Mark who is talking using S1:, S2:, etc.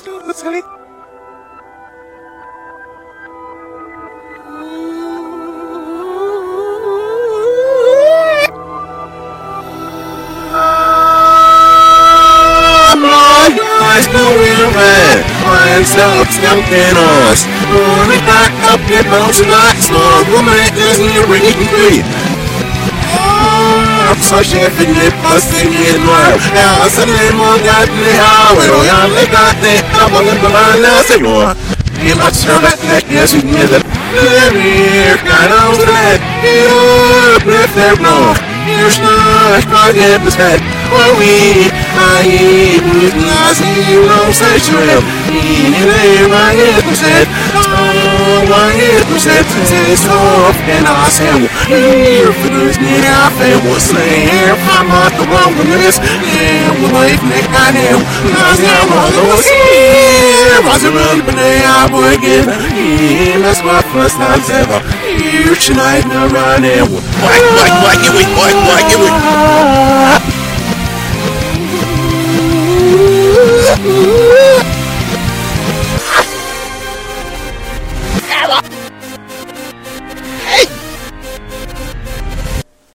S1: Stop smoking us. Only back up your mountain like small woman doesn't you ring free. I'm so chefing it, busting it loud. Now I suddenly more got me how it all y'all let that thing. I'm on the line now, say more. You must turn that neck, yes, you can get it. Let me hear, kind of that. You lift their blow. You're stuck, I get this head. Well, we, I eat with Nazi, you know, say shrill. Eating my head, oh, my head, say soft, and I say, here for this, I feel what's there. If I'm not the one with this, yeah, we'll wait, Nick, I know. Nazi, I'm all those here. I was around, but I would give it. That's my first time ever. Here tonight, now running. Why, you